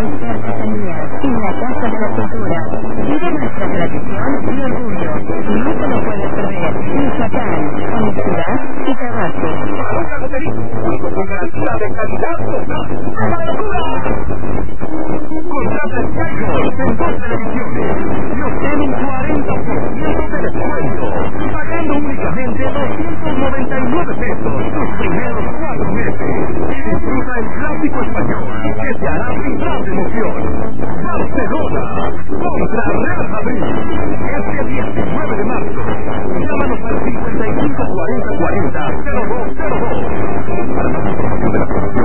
y artesanías y la Casa de la Cultura. Vive nuestra tradición y orgullo. Y no te lo puedes perder. Michoacán, honestidad y trabajo. Una lotería con garantía de calidad total. ¡A la locura! Contrata Skygold en 2 televisiones y obtén un 40% de descuento, pagando únicamente 299 pesos tus primeros 4 meses. Y disfruta el clásico español que te hará vibrar de emoción. Barcelona contra Real Madrid. Este 19 de marzo. Llámanos al 55 40 40 0202. Para más información de la